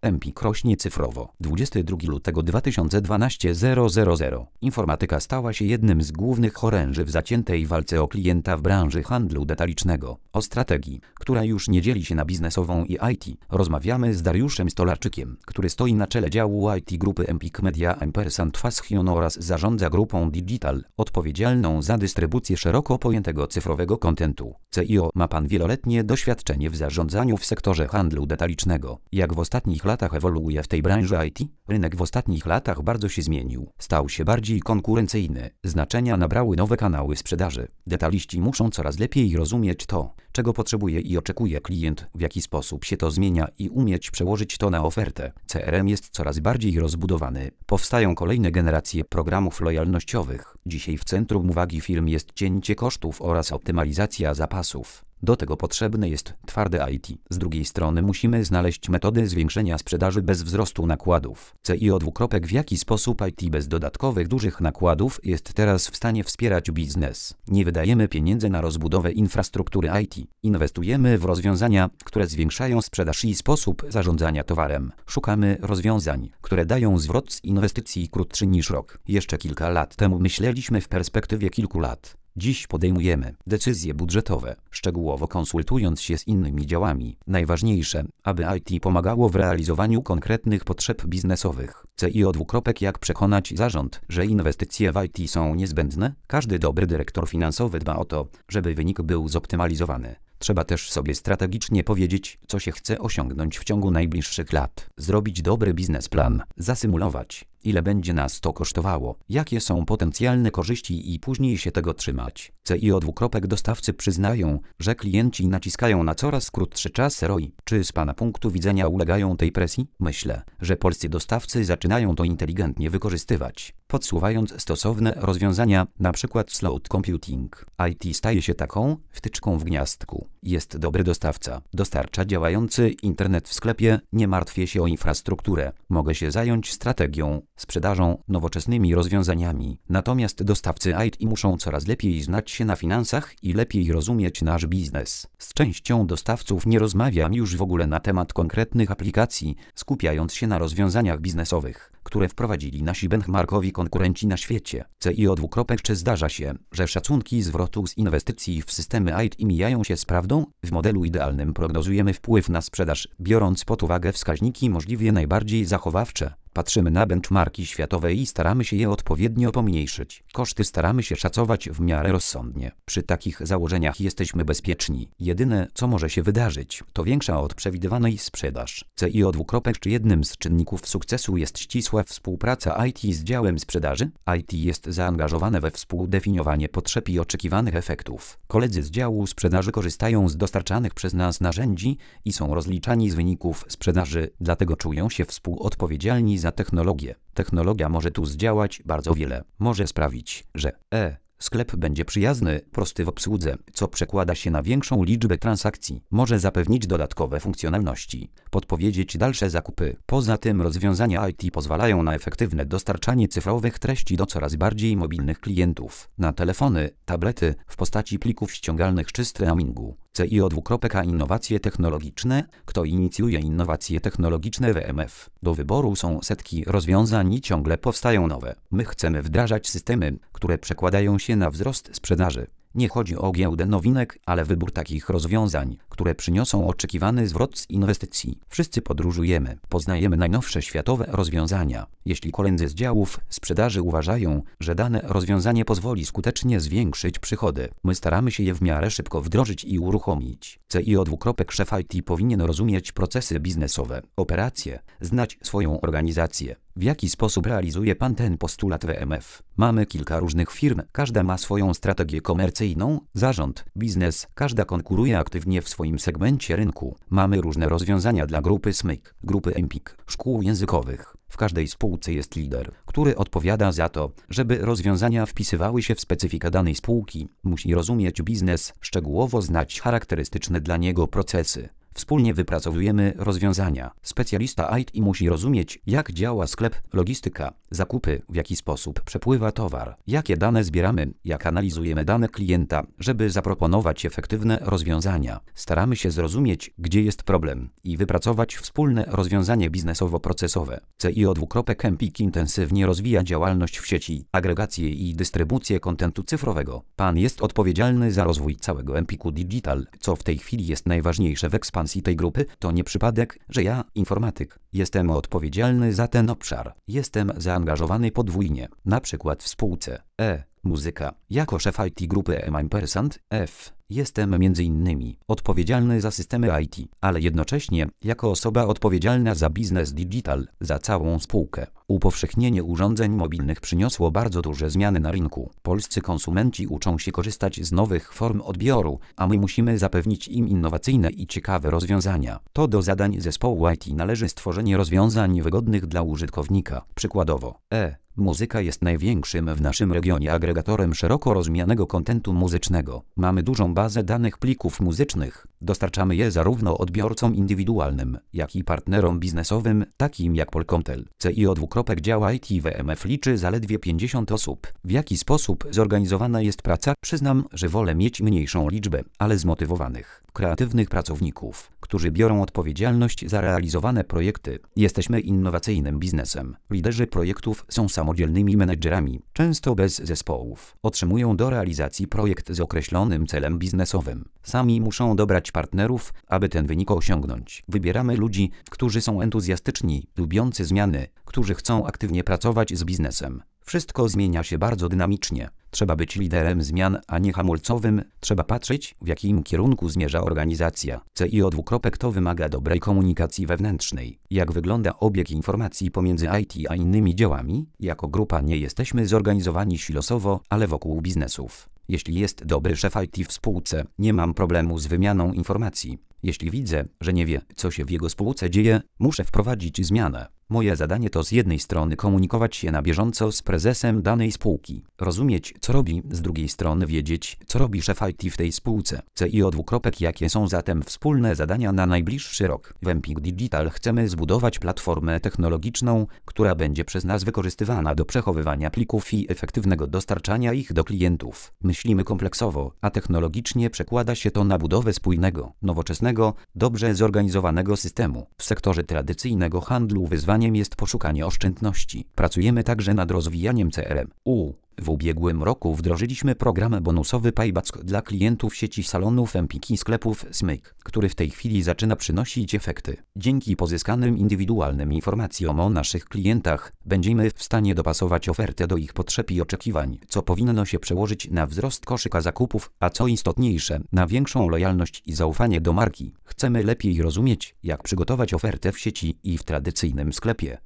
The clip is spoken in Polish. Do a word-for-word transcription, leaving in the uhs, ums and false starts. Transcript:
Empik rośnie cyfrowo. dwudziestego drugiego lutego dwa tysiące dwunastego. Informatyka stała się jednym z głównych oręży w zaciętej walce o klienta w branży handlu detalicznego. O strategii, która już nie dzieli się na biznesową i I T, rozmawiamy z Dariuszem Stolarczykiem, który stoi na czele działu I T grupy Empik Media Ampersand Fashion oraz zarządza grupą Digital, odpowiedzialną za dystrybucję szeroko pojętego cyfrowego kontentu. C I O ma pan wieloletnie doświadczenie w zarządzaniu w sektorze handlu detalicznego. Jak w ostatnich latach ewoluuje w tej branży I T? Rynek w ostatnich latach bardzo się zmienił. Stał się bardziej konkurencyjny. Znaczenia nabrały nowe kanały sprzedaży. Detaliści muszą coraz lepiej rozumieć to, czego potrzebuje i oczekuje klient, w jaki sposób się to zmienia i umieć przełożyć to na ofertę. C R M jest coraz bardziej rozbudowany. Powstają kolejne generacje programów lojalnościowych. Dzisiaj w centrum uwagi firm jest cięcie kosztów oraz optymalizacja zapasów. Do tego potrzebne jest twarde I T. Z drugiej strony musimy znaleźć metody zwiększenia sprzedaży bez wzrostu nakładów. C I O dwukropek w jaki sposób I T bez dodatkowych dużych nakładów jest teraz w stanie wspierać biznes. Nie wydajemy pieniędzy na rozbudowę infrastruktury I T. Inwestujemy w rozwiązania, które zwiększają sprzedaż i sposób zarządzania towarem. Szukamy rozwiązań, które dają zwrot z inwestycji krótszy niż rok. Jeszcze kilka lat temu myśleliśmy w perspektywie kilku lat. Dziś podejmujemy decyzje budżetowe, szczegółowo konsultując się z innymi działami. Najważniejsze, aby I T pomagało w realizowaniu konkretnych potrzeb biznesowych. C I O dwukropek jak przekonać zarząd, że inwestycje w I T są niezbędne? Każdy dobry dyrektor finansowy dba o to, żeby wynik był zoptymalizowany. Trzeba też sobie strategicznie powiedzieć, co się chce osiągnąć w ciągu najbliższych lat. Zrobić dobry biznesplan, zasymulować, ile będzie nas to kosztowało, jakie są potencjalne korzyści i później się tego trzymać. C I O dwukropek dostawcy przyznają, że klienci naciskają na coraz krótszy czas R O I. Czy z pana punktu widzenia ulegają tej presji? Myślę, że polscy dostawcy zaczynają to inteligentnie wykorzystywać, podsuwając stosowne rozwiązania, np. cloud computing. I T staje się taką wtyczką w gniazdku. Jest dobry dostawca, dostarcza działający internet w sklepie, nie martwię się o infrastrukturę, mogę się zająć strategią, sprzedażą, nowoczesnymi rozwiązaniami. Natomiast dostawcy I T muszą coraz lepiej znać się na finansach i lepiej rozumieć nasz biznes. Z częścią dostawców nie rozmawiam już w ogóle na temat konkretnych aplikacji, skupiając się na rozwiązaniach biznesowych, które wprowadzili nasi benchmarkowi konkurenci na świecie. C I O dwukropek czy zdarza się, że szacunki zwrotu z inwestycji w systemy I T mijają się z prawdą? W modelu idealnym prognozujemy wpływ na sprzedaż, biorąc pod uwagę wskaźniki możliwie najbardziej zachowawcze. Patrzymy na benchmarki światowe i staramy się je odpowiednio pomniejszyć. Koszty staramy się szacować w miarę rozsądnie. Przy takich założeniach jesteśmy bezpieczni. Jedyne, co może się wydarzyć, to większa od przewidywanej sprzedaż. C I O dwukropek czy jednym z czynników sukcesu jest ścisła współpraca I T z działem sprzedaży? I T jest zaangażowane we współdefiniowanie potrzeb i oczekiwanych efektów. Koledzy z działu sprzedaży korzystają z dostarczanych przez nas narzędzi i są rozliczani z wyników sprzedaży, dlatego czują się współodpowiedzialni za technologię. Technologia może tu zdziałać bardzo wiele. Może sprawić, że e sklep będzie przyjazny, prosty w obsłudze, co przekłada się na większą liczbę transakcji. Może zapewnić dodatkowe funkcjonalności, podpowiedzieć dalsze zakupy. Poza tym rozwiązania I T pozwalają na efektywne dostarczanie cyfrowych treści do coraz bardziej mobilnych klientów. Na telefony, tablety, w postaci plików ściągalnych czy streamingu. C I O dwukropek a innowacje technologiczne. Kto inicjuje innowacje technologiczne w M F? Do wyboru są setki rozwiązań i ciągle powstają nowe. My chcemy wdrażać systemy, które przekładają się na wzrost sprzedaży. Nie chodzi o giełdę nowinek, ale wybór takich rozwiązań, które przyniosą oczekiwany zwrot z inwestycji. Wszyscy podróżujemy, poznajemy najnowsze światowe rozwiązania. Jeśli koledzy z działów sprzedaży uważają, że dane rozwiązanie pozwoli skutecznie zwiększyć przychody, my staramy się je w miarę szybko wdrożyć i uruchomić. C I O dwukropek szef I T powinien rozumieć procesy biznesowe, operacje, znać swoją organizację. W jaki sposób realizuje pan ten postulat w M F? Mamy kilka różnych firm, każda ma swoją strategię komercyjną, zarząd, biznes, każda konkuruje aktywnie w swoim segmencie rynku. Mamy różne rozwiązania dla grupy S M Y K, grupy Empik, szkół językowych. W każdej spółce jest lider, który odpowiada za to, żeby rozwiązania wpisywały się w specyfikę danej spółki. Musi rozumieć biznes, szczegółowo znać charakterystyczne dla niego procesy. Wspólnie wypracowujemy rozwiązania. Specjalista I T musi rozumieć, jak działa sklep, logistyka, zakupy, w jaki sposób przepływa towar, jakie dane zbieramy, jak analizujemy dane klienta, żeby zaproponować efektywne rozwiązania. Staramy się zrozumieć, gdzie jest problem i wypracować wspólne rozwiązanie biznesowo-procesowe. C I O Empik intensywnie rozwija działalność w sieci, agregację i dystrybucję kontentu cyfrowego. Pan jest odpowiedzialny za rozwój całego Empiku Digital. Co w tej chwili jest najważniejsze w ekspansji tej grupy, to nie przypadek, że ja, informatyk, jestem odpowiedzialny za ten obszar. Jestem zaangażowany podwójnie, na przykład w spółce E. Muzyka. Jako szef I T grupy M ampersand F. Jestem między innymi odpowiedzialny za systemy I T, ale jednocześnie jako osoba odpowiedzialna za biznes digital, za całą spółkę. Upowszechnienie urządzeń mobilnych przyniosło bardzo duże zmiany na rynku. Polscy konsumenci uczą się korzystać z nowych form odbioru, a my musimy zapewnić im innowacyjne i ciekawe rozwiązania. To do zadań zespołu I T należy stworzenie rozwiązań wygodnych dla użytkownika. Przykładowo, E. Muzyka jest największym w naszym regionie agregatorem szeroko rozumianego kontentu muzycznego. Mamy dużą bazę danych plików muzycznych. Dostarczamy je zarówno odbiorcom indywidualnym, jak i partnerom biznesowym, takim jak Polkomtel. C I O dział I T w M F liczy zaledwie pięćdziesiąt osób. W jaki sposób zorganizowana jest praca? Przyznam, że wolę mieć mniejszą liczbę, ale zmotywowanych, kreatywnych pracowników, którzy biorą odpowiedzialność za realizowane projekty. Jesteśmy innowacyjnym biznesem. Liderzy projektów są samodzielnymi menedżerami, często bez zespołów. Otrzymują do realizacji projekt z określonym celem biznesowym. Sami muszą dobrać partnerów, aby ten wynik osiągnąć. Wybieramy ludzi, którzy są entuzjastyczni, lubiący zmiany, którzy chcą aktywnie pracować z biznesem. Wszystko zmienia się bardzo dynamicznie. Trzeba być liderem zmian, a nie hamulcowym. Trzeba patrzeć, w jakim kierunku zmierza organizacja. C I O to wymaga dobrej komunikacji wewnętrznej. Jak wygląda obieg informacji pomiędzy I T a innymi działami? Jako grupa nie jesteśmy zorganizowani silosowo, ale wokół biznesów. Jeśli jest dobry szef I T w spółce, nie mam problemu z wymianą informacji. Jeśli widzę, że nie wie, co się w jego spółce dzieje, muszę wprowadzić zmianę. Moje zadanie to z jednej strony komunikować się na bieżąco z prezesem danej spółki, rozumieć, co robi, z drugiej strony wiedzieć, co robi szef I T w tej spółce. C I O Jakie są zatem wspólne zadania na najbliższy rok? W Empik Digital chcemy zbudować platformę technologiczną, która będzie przez nas wykorzystywana do przechowywania plików i efektywnego dostarczania ich do klientów. Myślimy kompleksowo, a technologicznie przekłada się to na budowę spójnego, nowoczesnego, dobrze zorganizowanego systemu. W sektorze tradycyjnego handlu wyzwaniem jest poszukanie oszczędności. Pracujemy także nad rozwijaniem C R M U. W ubiegłym roku wdrożyliśmy program bonusowy Payback dla klientów sieci salonów Empik i sklepów Smyk, który w tej chwili zaczyna przynosić efekty. Dzięki pozyskanym indywidualnym informacjom o naszych klientach będziemy w stanie dopasować ofertę do ich potrzeb i oczekiwań, co powinno się przełożyć na wzrost koszyka zakupów, a co istotniejsze, na większą lojalność i zaufanie do marki. Chcemy lepiej rozumieć, jak przygotować ofertę w sieci i w tradycyjnym sklepie.